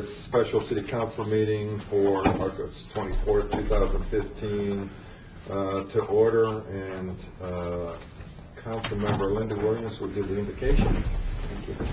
this special city council meeting for August 24th, 2015 to order, and Council Member Linda Williams will give the invocation. Thank you.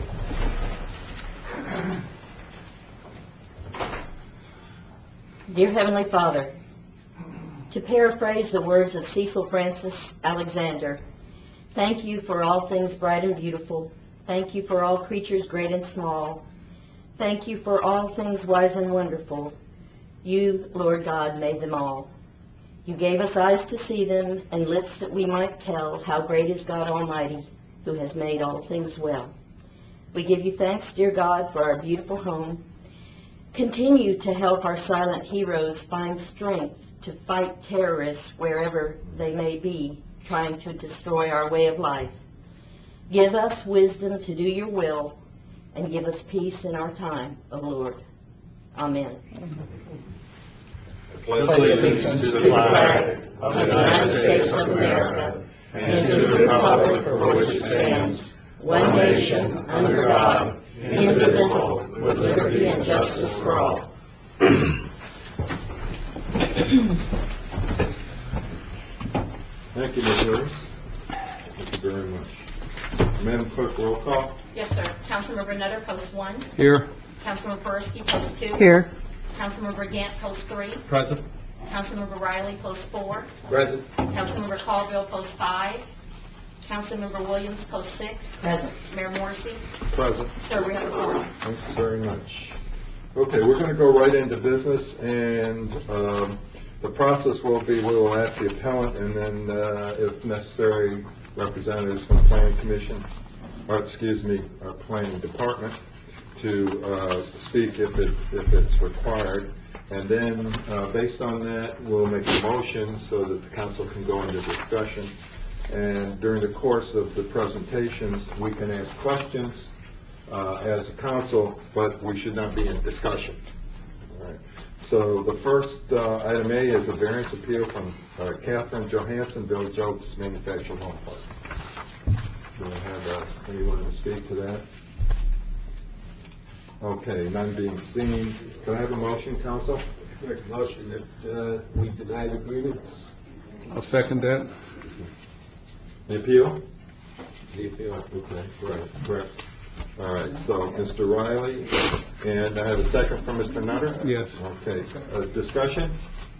Dear Heavenly Father, to paraphrase the words of Cecil Francis Alexander, thank you for all things bright and beautiful. Thank you for all creatures great and small. Thank you for all things wise and wonderful. You, Lord God, made them all. You gave us eyes to see them and lips that we might tell how great is God Almighty, who has made all things well. We give you thanks, dear God, for our beautiful home. Continue to help our silent heroes find strength to fight terrorists wherever they may be, trying to destroy our way of life. Give us wisdom to do your will, and give us peace in our time, O Lord. Amen. Pledge allegiance to the flag of the United States of America and to the republic for which it stands, one nation, under God, indivisible, with liberty and justice for all. Thank you, Ms. Williams. Thank you very much. Madam Clerk, roll call. Yes, sir. Councilmember Nutter, post 1. Here. Councilmember Peruski, post 2. Here. Councilmember Gant, post 3. Present. Councilmember Riley, post 4. Present. Councilmember Colville, post 5. Councilmember Williams, post 6. Present. Mayor Morrissey. Present. Sir, we have a quorum. Thank you very much. Okay, we're going to go right into business, and the process will be we will ask the appellant and then, if necessary, representatives from the Planning Commission, or excuse me, our Planning Department, to speak if it's required. And then, based on that, we'll make a motion so that the council can go into discussion. And during the course of the presentations, we can ask questions as a council, but we should not be in discussion. All right. So the first item A is a variance appeal from Catherine Johansson, Village Oaks Manufactured Home Park. Do we have anyone to speak to that? Okay, none being seen. Can I have a motion, council? Make a motion that we deny the grievance. I'll second that. The appeal? The appeal. Okay, right, correct. All right, so Mr. Riley, and I have a second from Mr. Nutter? Yes. Okay, discussion?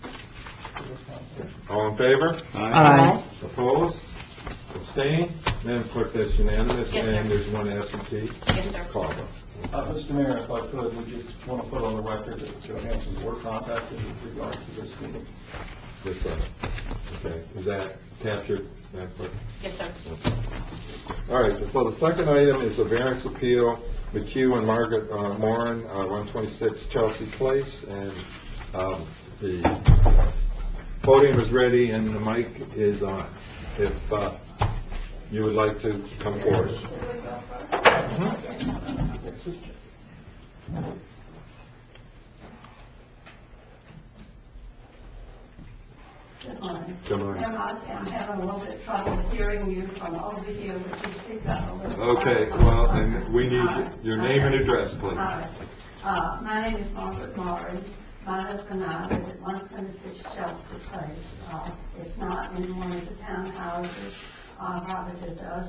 All in favor? Aye. Opposed? Abstained? Madam Clerk, that's unanimous, Yes, sir. and there's one absentee. Yes, sir. Call vote. Mr. Mayor, if I could, we just want to put on the record that the Johanssons were contacted with regard to this meeting. Yes, sir. Okay, is that captured, Madam Clerk? Yes, sir. All right, so the second item is a variance appeal, McHugh and Margaret Moran, 126 Chelsea Place, and the podium is ready and the mic is on. If you would like to come forward. Good morning. Good morning. I'm having a little bit of trouble hearing you from over here. Would you speak up a little? Okay, well, and we need your name and address, please. All right. My name is Margaret Moran. My husband and I live at 126 Chelsea Place. It's not in one of the townhouses. Robert does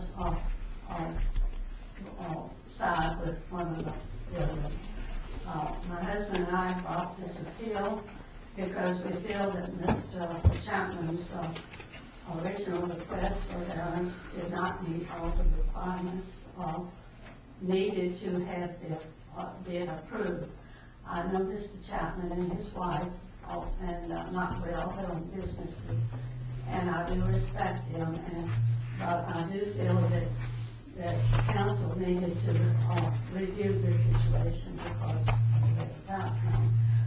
side with one of the buildings. My husband and I brought this appeal because we feel that Mr. Chapman's original request for variance did not meet all the requirements needed to have the bid approved. I know Mr. Chapman and his wife, and not well, they're on businesses, and I do respect them, but I do feel that council needed to review this situation because of the outcome.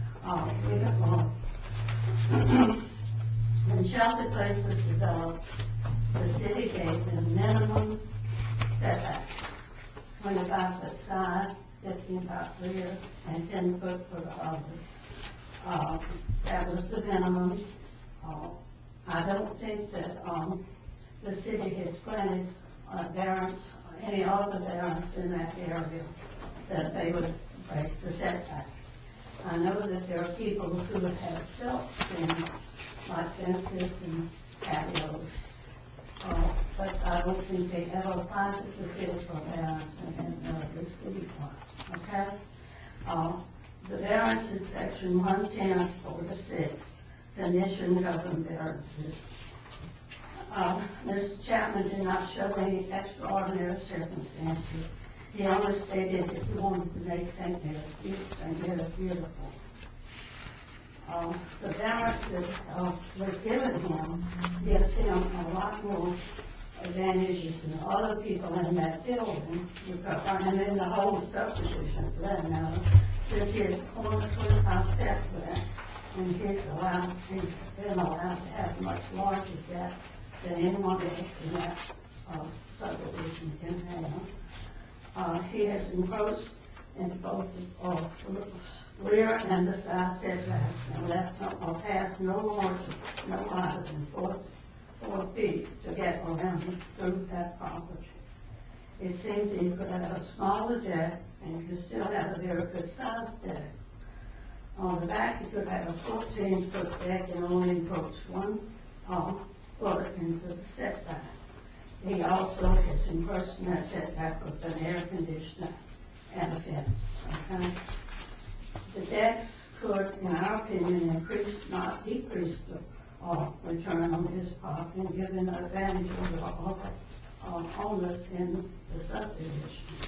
When Chelsea Place was developed, the city gave them minimum setbacks, 25-foot side, 15-foot rear, and 10-foot for the others. That was the minimum. I don't think that the city has granted variance, any other variance in that area, that they would break the setbacks. I know that there are people who have built things like fences and patios, but I don't think they ever applied to the city for variance and had never received one, okay? The variance in section 11046, condition governed variances. Mr. Chapman did not show any extraordinary circumstances. He only stated that he wanted to make St. Mary's beautiful. The variance that was given him gives him a lot more advantages than other people in that building, and in the whole subdivision for that matter, since he is corner 25 steps back, and he's been allowed to have much larger depth than anyone else in that subdivision can have. He has encroached into both the rear and the side setbacks and left a path no wider than 4 feet to get around through that property. It seems he could have a smaller deck and could still have a very good sized deck. On the back, he could have a 14-foot deck and only encroach 1 foot into the setback. He also has encroached in that setback with an air conditioner and a fence, okay? The decks could, in our opinion, increase, not decrease the return on his property and give an advantage over the owners in the subdivision.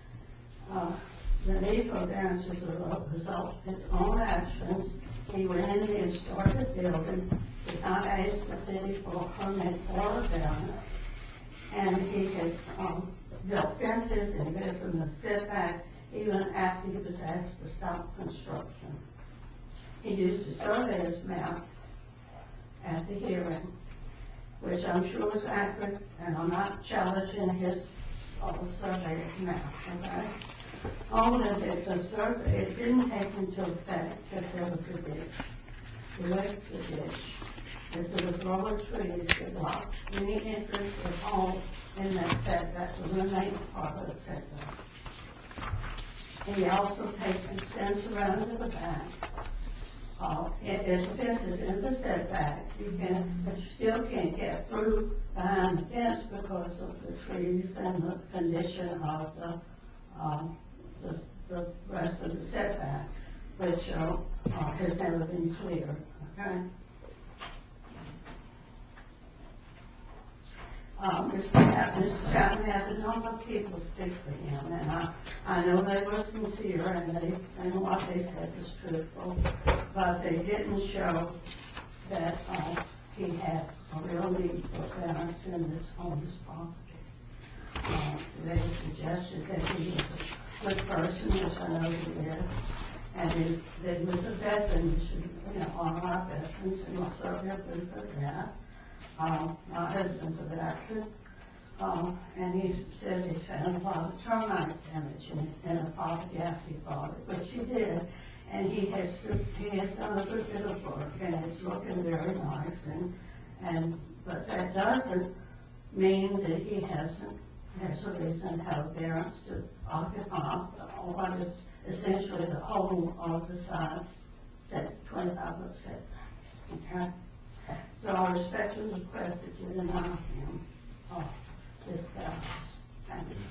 The need for variance is a result of his own actions. He went in and started the building, did not ask the city for a permit or a variance, and he has built fences and lived in the setback even after he was asked to stop construction. He used a surveyor's map at the hearing, which I'm sure was accurate, and I'm not challenging his surveyor's map, okay? Only that the survey didn't take into effect that there was a ditch. He left the ditch, that there was lower trees that blocked any entrance or home in that setback, the remaining part of the setback. He also takes a fence around to the back. If the fence is in the setback, but you still can't get through behind the fence because of the trees and the condition of the rest of the setback, which has never been cleared, okay? Mr. Chapman had a number of people speak for him, and I know they were sincere and what they said was truthful, but they didn't show that he had a real need for variance on this property. They suggested that he was a good person, which I know he is, and that he was a veteran. We should, honor our veterans, and we'll certainly agree for that. My husband's a veteran, and he said he found a lot of termite damage in the property after he bought it, which he did, and he has done a good bit of work, and it's looking very nice, but that doesn't mean that he has a reason to have variance to occupy what is essentially the whole of the side, that 25-foot setback, okay? So I respectfully request that you deny him this variance. Thank you.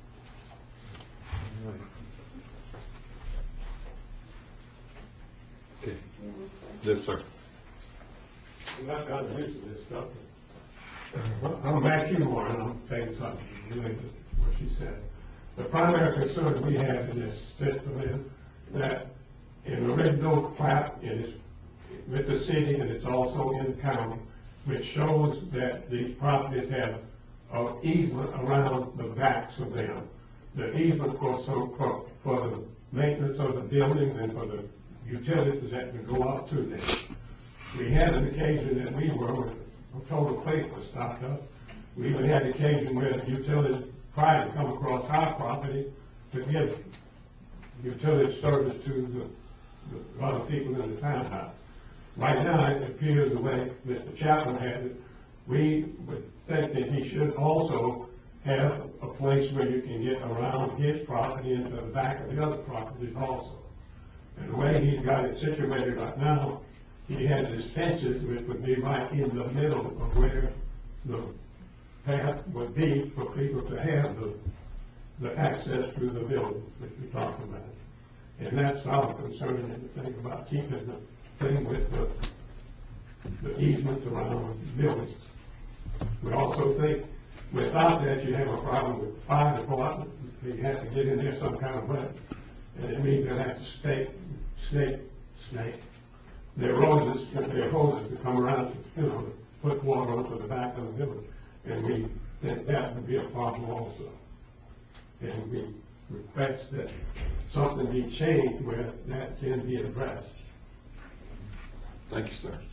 Okay. Yes, sir. I'm not going to answer this stuff. I'm Matthew Warren, I'm saying something related to what she said. The primary concern we have in this system is that in the original plat, it is with the city and it's also in the county, which shows that these properties have an easement around the backs of them. The easement for the maintenance of the buildings and for the utilities that would go up to them. We had an occasion that we were total plate was stopped up. We even had occasion where the utilities tried to come across our property to give utility service to the other people in the townhouse. Right now, it appears the way Mr. Chapman had it, we would think that he should also have a place where you can get around his property into the back of the other properties also. And the way he's got it situated right now, he has his fences, which would be right in the middle of where the path would be for people to have the access to the building that we talked about. And that's our concern and the thing about keeping the thing with the easements around the buildings. We also think without that, you have a problem with the fire department. You have to get in there some kind of way. And it means they have to snake their hoses to come around to, put water onto the back of the building. And we think that would be a problem also. And we request that something be changed where that can be addressed. Thank you, sir.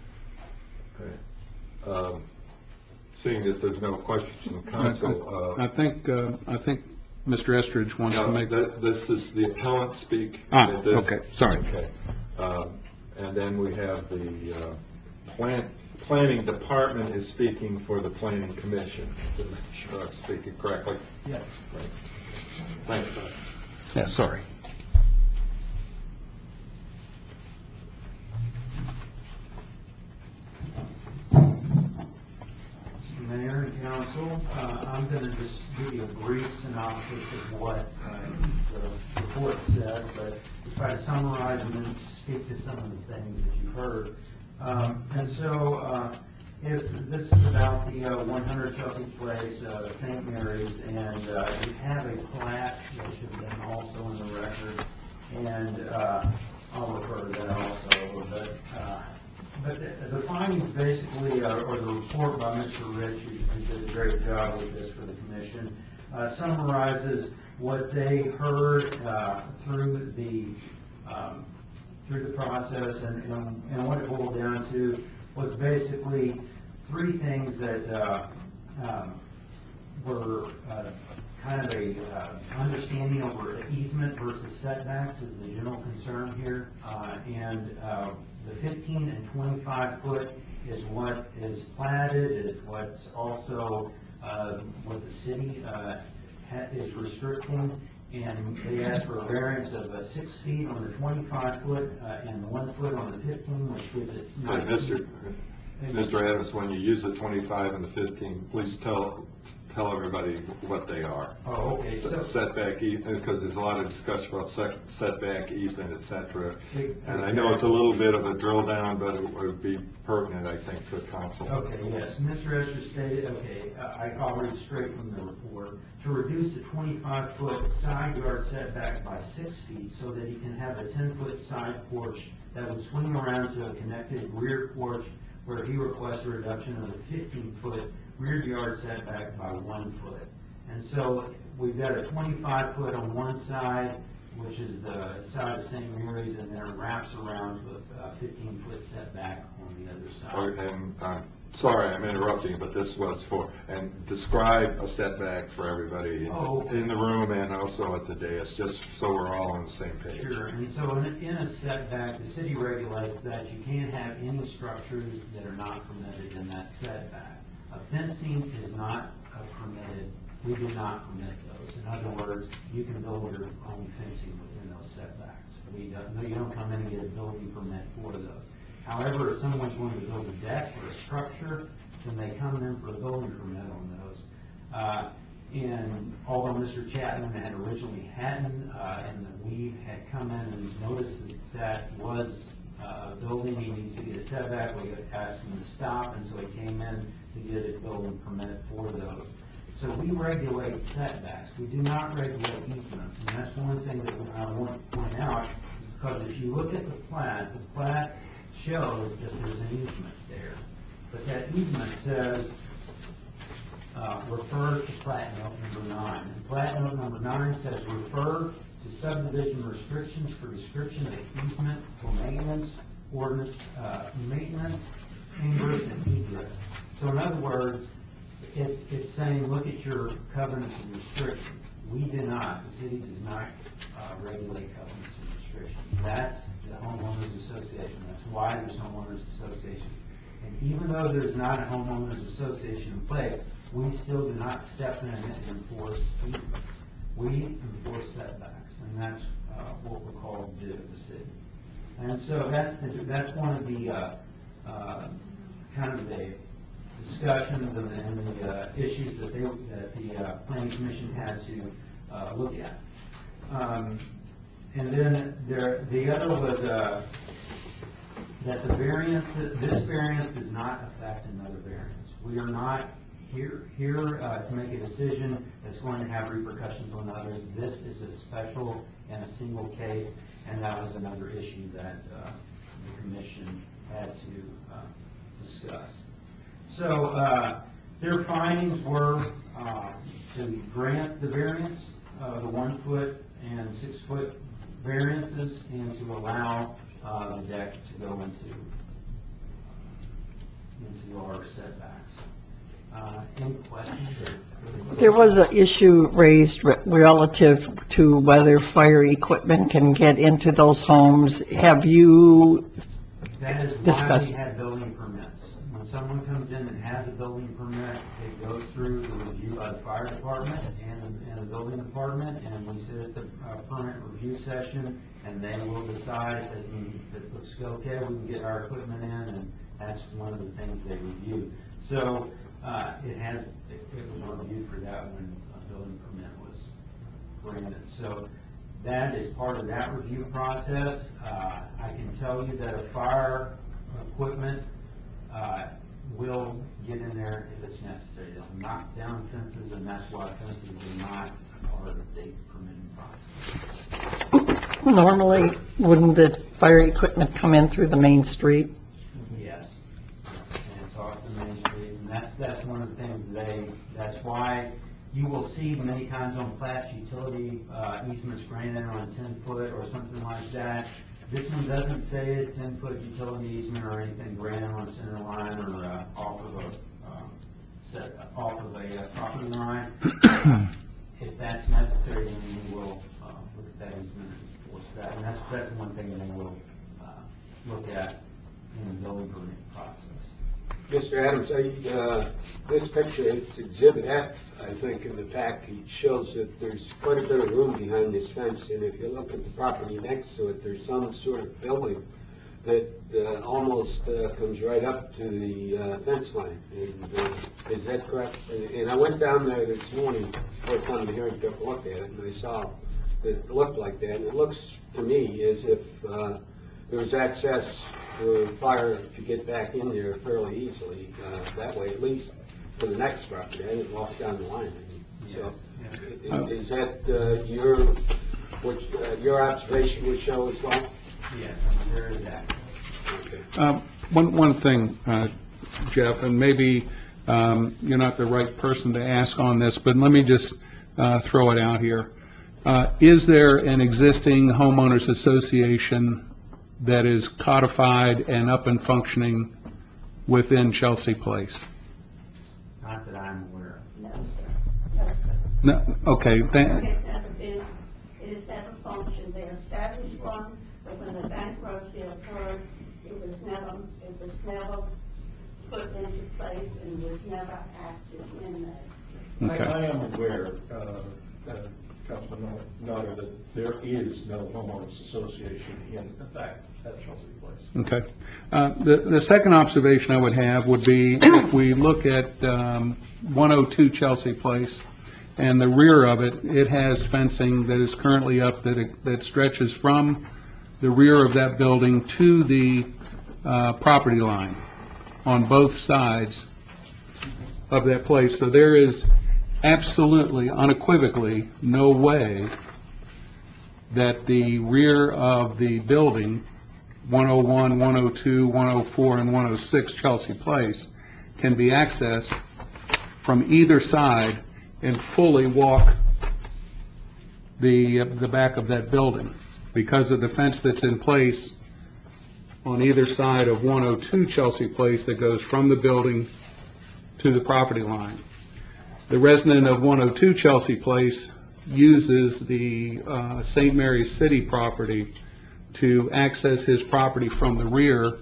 Okay. Seeing that there's no questions from council, I think Mr. Estridge wants to make. this is the appellant speak. Okay, sorry. Okay. And then we have the planning department is speaking for the planning commission. To make sure I'm speaking correctly. Yes. Right. Thank you. Yeah, sorry. Mayor and council, I'm going to just give you a brief synopsis of what the report said, but try to summarize and then speak to some of the things that you've heard. If this is about the 100 Chelsea Place, St. Mary's, and you have a plat which has been also in the record, and I'll refer to that also a little bit. But the findings basically, or the report by Mr. Rich, who did a great job with this for the commission, summarizes what they heard through the process, and what it boiled down to was basically three things that were kind of a understanding over easement versus setbacks is the general concern here, and the 15 and 25 foot is what is platted, is what's also what the city is restricting, and they asked for a variance of 6 feet on the 25 foot and 1 foot on the 15, which gives it. Mr. Adams, when you use the 25 and the 15, please tell everybody what they are. Oh, okay. Setback, because there's a lot of discussion about setback, easement, et cetera. And I know it's a little bit of a drill down, but it would be pertinent, I think, to council. Okay, yes. Mr. Escher stated, I'll read straight from the report, to reduce the 25-foot side yard setback by 6 feet so that he can have a 10-foot side porch that would swing around to a connected rear porch, where he requests a reduction of the 15-foot rear yard setback by 1 foot. And so we've got a 25 foot on one side, which is the side of St. Mary's, and then it wraps around with a 15-foot setback on the other side. And I'm sorry, I'm interrupting, but this was and describe a setback for everybody in the room and also at the dais, just so we're all on the same page. Sure, and so in a setback, the city regulates that you can't have any structures that are not permitted in that setback. Fencing is not permitted. We do not permit those. In other words, you can build your own fencing within those setbacks. You don't come in and get a building permit for those. However, if someone's going to build a deck or a structure, then they come in for a building permit on those. And although Mr. Chapman had originally hadn't, and the weed had come in and noticed that was a building, he needs to get a setback, we asked him to stop, and so he came in to get a building permit for those. So we regulate setbacks. We do not regulate easements, and that's one thing that I want to point out, because if you look at the plat shows that there's an easement there. But that easement says, refer to plat note number 9. And plat note number 9 says, refer to subdivision restrictions for description of easement for maintenance, maintenance, ingress, and egress. So in other words, it's saying, look at your covenants and restrictions. We do not, the city does not regulate covenants and restrictions. That's the homeowners association. That's why there's homeowners association. And even though there's not a homeowners association in place, we still do not step in and enforce easements. We enforce setbacks, and that's what we call do as a city. And so that's one of the, kind of the discussions and the issues that the planning commission had to look at. And then the other was that the variance, this variance does not affect another variance. We are not here to make a decision that's going to have repercussions on others. This is a special and a single case, and that was another issue that the commission had to discuss. So their findings were to grant the variance, the 1 foot and 6 foot variances, and to allow the deck to go into our setbacks. Any questions? There was an issue raised relative to whether fire equipment can get into those homes. Have you That is why discussed? we have building permits. When someone comes in and has a building permit, it goes through the review by the fire department and the building department, and we sit at the permit review session, and they will decide if it looks okay, we can get our equipment in, and that's one of the things they review. So it was reviewed for that when a building permit was granted. So that is part of that review process. I can tell you that a fire equipment will get in there if it's necessary. They'll knock down fences, and that's why fences are not part of the permitting process. Normally, wouldn't the fire equipment come in through the main street? Yes. And it's off the main streets, and that's one of the things that's why you will see many times on plats, utility easements granted on 10 foot or something like that. This one doesn't say a 10-foot utility easement or anything granted on center line or off of a property line. If that's necessary, then we will look at that easement and enforce that. And that's one thing they will look at in the building permit process. Mr. Adams, this picture, it's Exhibit F, I think, in the package, shows that there's quite a bit of room behind this fence, and if you look at the property next to it, there's some sort of building that almost comes right up to the fence line. And, is that correct? And I went down there this morning before coming here and took a look at it, and I saw that it looked like that. And it looks to me as if there was access for fire to get back in there fairly easily that way, at least for the next property. I didn't walk down the line. So, is that your observation would show as well? Yes, there is that. Okay. One thing, Jeff, and maybe you're not the right person to ask on this, but let me just throw it out here. Is there an existing homeowners association that is codified and up and functioning within Chelsea Place? Not that I'm aware of. No, sir. No, sir. No, okay, It's never been, it has never functioned. They established one, but when the bankruptcy occurred, it was never put into place and was never active in that. okay. I am aware, Councilman Notter, that there is no homeowners association in effect at Chelsea Place. Okay. The second observation I would have would be if we look at 102 Chelsea Place and the rear of it, it has fencing that is currently up that stretches from the rear of that building to the property line on both sides of that place. So there is absolutely, unequivocally, no way that the rear of the building, 101, 102, 104, and 106 Chelsea Place, can be accessed from either side and fully walk the back of that building because of the fence that's in place on either side of 102 Chelsea Place that goes from the building to the property line. The resident of 102 Chelsea Place uses the St. Mary's City property to access his property from the rear.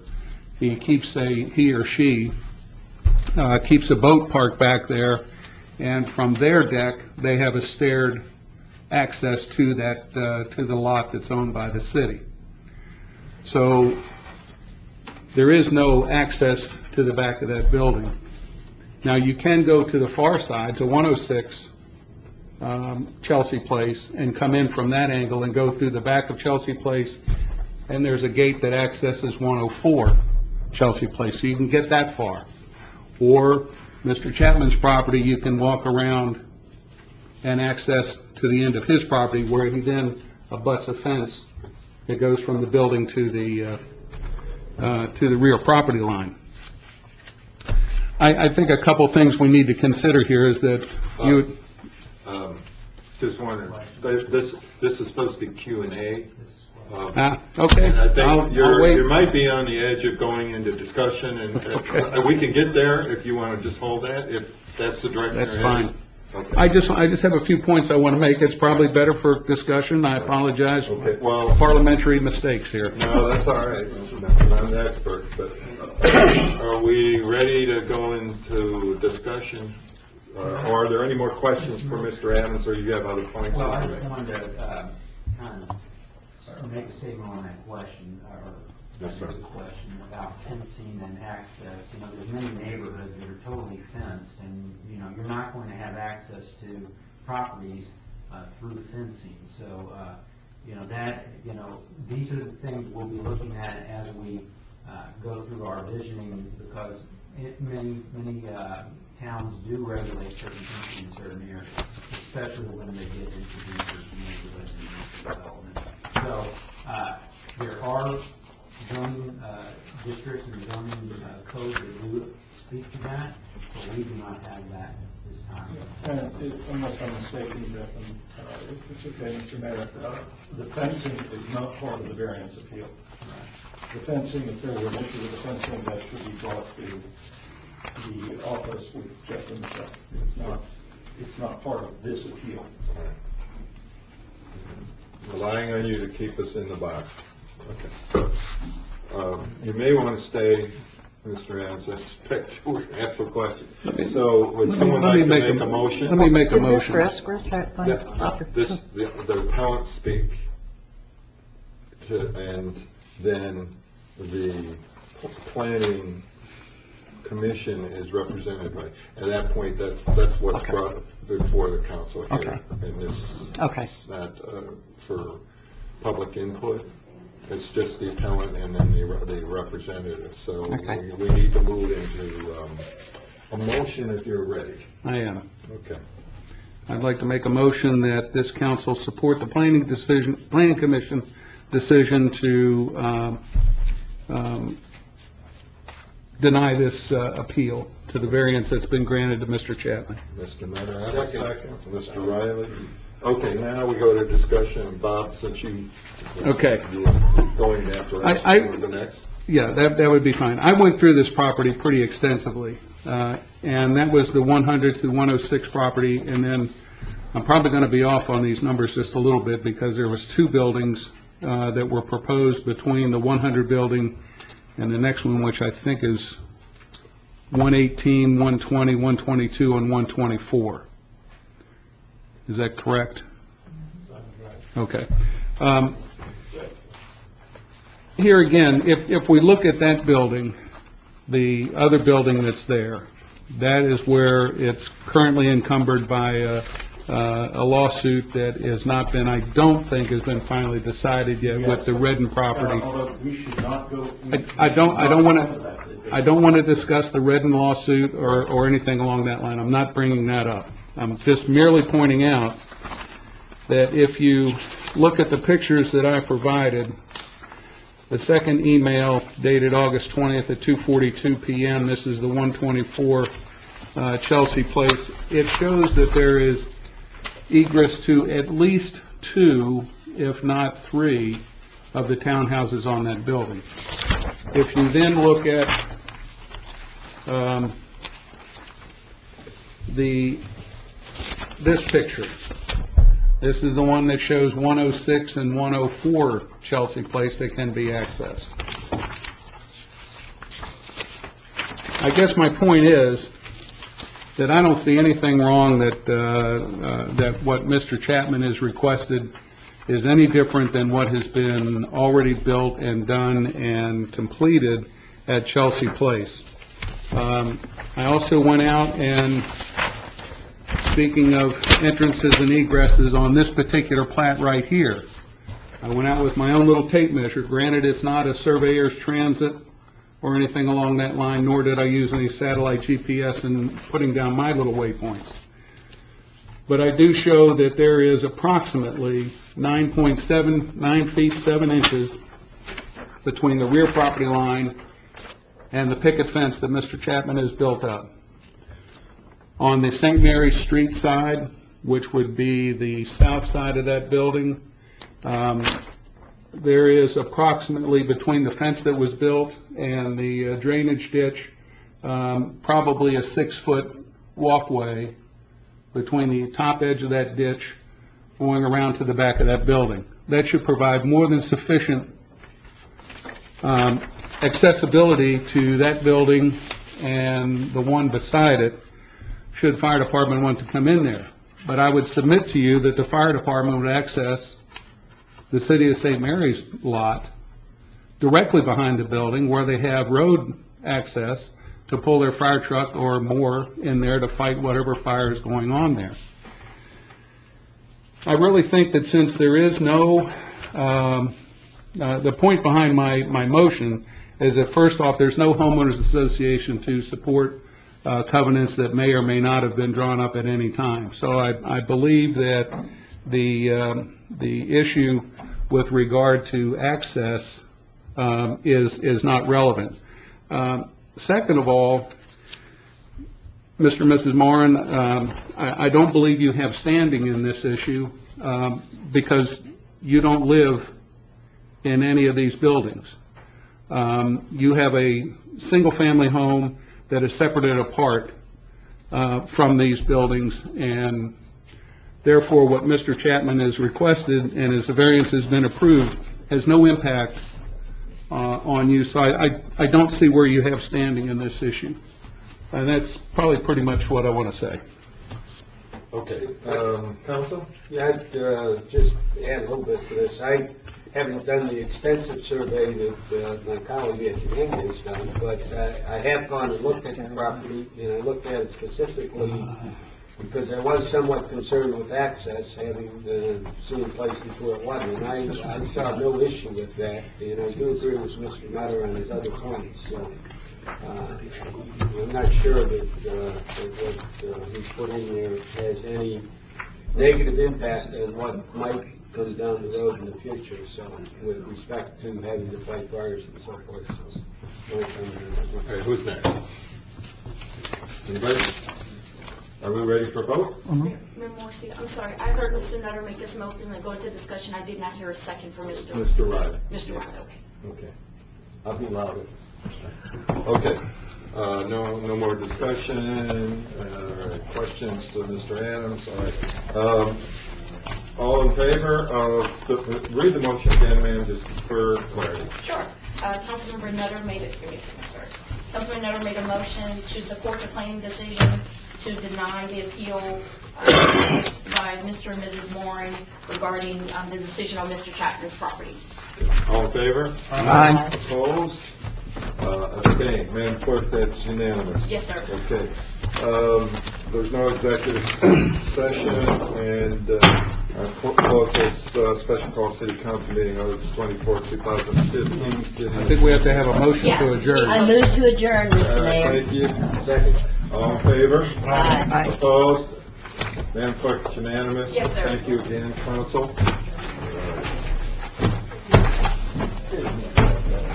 He or she keeps a boat parked back there, and from their deck, they have a staired access to that, to the lot that's owned by the city. So there is no access to the back of that building. Now, you can go to the far side, to 106 Chelsea Place, and come in from that angle and go through the back of Chelsea Place, and there's a gate that accesses 104 Chelsea Place, so you can get that far. Or Mr. Chapman's property, you can walk around and access to the end of his property, where he then abuts a fence that goes from the building to the rear property line. I think a couple things we need to consider here is that you... Just wondering, this is supposed to be Q&A. Okay. And I think I'll you wait. might be on the edge of going into discussion, and we can get there if you want to just hold that, if that's the direction you're That's heading. fine. Okay. I just have a few points I want to make. It's probably better for discussion. I apologize Okay, for well, parliamentary mistakes here. no, that's all right. I'm the expert, but are we ready to go into discussion? Or are there any more questions for Mr. Adams, or you have other points? Well, I you just make? wanted to, kind of make a statement on that question, or Yes, sir. the question about fencing and access. You know, there's many neighborhoods that are totally fenced, and, you know, you're not going to have access to properties, through fencing. So, you know, these are the things we'll be looking at as we, go through our visioning, because many towns do regulate certain things in certain areas, especially when they get into research and neighborhoods and development. So, there are zoning, districts and zoning, codes that do speak to that, but we do not have that this time. And unless I'm mistaken, Jeff, and if it's okay, Mr. Mayor, the fencing is not part of the variance appeal. The fencing, if there were an issue with the fencing, that should be brought to the office with Jeff and myself. It's not part of this appeal. Relying on you to keep us in the box. Okay. You may want to stay, Mr. Adams, I suspect we're going to ask a question. So would someone like to make a motion? Let me make a Is this motion. for escrow check? Yeah, the appellants speak, and then the planning commission is represented by, at that point, that's what's Okay. brought before the council here. Okay. And this Okay. is not for public input, it's just the appellant and then the representative. So Okay. we need to move into a motion if you're ready. I am. Okay. I'd like to make a motion that this council support the planning commission decision to deny this appeal to the variance that's been granted to Mr. Chapman. Mr. Nutter, have a second. Mr. Riley? Okay, now we go to discussion. Bob, since you're going that direction, or the next? Yeah, that would be fine. I went through this property pretty extensively, and that was the 100 to 106 property, and then I'm probably going to be off on these numbers just a little bit, because there was two buildings that were proposed between the 100 building and the next one, which I think is 118, 120, 122, and 124. Is that correct? Okay. Here again, if we look at that building, the other building that's there, that is where it's currently encumbered by a lawsuit that has not been, I don't think, has been finally decided yet with the Redden property. Although we should not go. I don't want to discuss the Redden lawsuit or anything along that line. I'm not bringing that up. I'm just merely pointing out that if you look at the pictures that I provided, the second email dated August 20th at 2:42 p.m., this is the 124 Chelsea Place, it shows that there is egress to at least two, if not three, of the townhouses on that building. If you then look at this picture, this is the one that shows 106 and 104 Chelsea Place that can be accessed. I guess my point is that I don't see anything wrong that what Mr. Chapman has requested is any different than what has been already built and done and completed at Chelsea Place. I also went out and, speaking of entrances and egresses, on this particular plat right here, I went out with my own little tape measure. Granted, it's not a surveyor's transit or anything along that line, nor did I use any satellite GPS in putting down my little waypoints. But I do show that there is approximately 9 feet 7 inches between the rear property line and the picket fence that Mr. Chapman has built up. On the St. Mary's Street side, which would be the south side of that building, there is approximately, between the fence that was built and the drainage ditch, probably a 6-foot walkway between the top edge of that ditch going around to the back of that building. That should provide more than sufficient accessibility to that building and the one beside it, should fire department want to come in there. But I would submit to you that the fire department would access the City of St. Mary's lot directly behind the building, where they have road access to pull their fire truck or more in there to fight whatever fire is going on there. I really think that since there is no, the point behind my motion is that, first off, there's no homeowners association to support covenants that may or may not have been drawn up at any time. So I believe that the issue with regard to access is not relevant. Second of all, Mr. and Mrs. Moran, I don't believe you have standing in this issue because you don't live in any of these buildings. You have a single-family home that is separated apart from these buildings, and therefore what Mr. Chapman has requested, and as the variance has been approved, has no impact on you. So I don't see where you have standing in this issue. And that's probably pretty much what I want to say. Okay, counsel? Yeah, I'd just add a little bit to this. I haven't done the extensive survey that my colleague at Geneva has done, but I have gone and looked at the property, and I looked at it specifically because I was somewhat concerned with access, having seen places where it wasn't, and I saw no issue with that, and I do agree with Mr. Nutter on his other points. So I'm not sure that what he's put in there has any negative impact on what might come down the road in the future, so with respect to having to fight fires and so forth. So, okay, who's next? Anybody? Are we ready for a vote? Mayor Morrissey, I'm sorry, I heard Mr. Nutter make his motion and go into discussion. I did not hear a second from Mr. Riley. Mr. Riley, okay. Okay. I'll be louder. Okay. No more discussion. Questions to Mr. Adams? All right. All in favor of read the motion again, ma'am, just for clarity. Sure. Councilmember Nutter made it. Give me a second, sorry. Councilmember Nutter made a motion to support the planning decision to deny the appeal by Mr. and Mrs. Moran regarding the decision on Mr. Chapman's property. All in favor? Aye. Opposed? Abstained. Madam Clerk, that's unanimous. Yes, sir. Okay. There's no executive session, and I'll close this special call city council meeting August 24, 2015. I think we have to have a motion to adjourn. I move to adjourn, Mr. Mayor. Thank you. Second. All in favor? Aye. Opposed? Madam Clerk, it's unanimous. Yes, sir. Thank you again, council.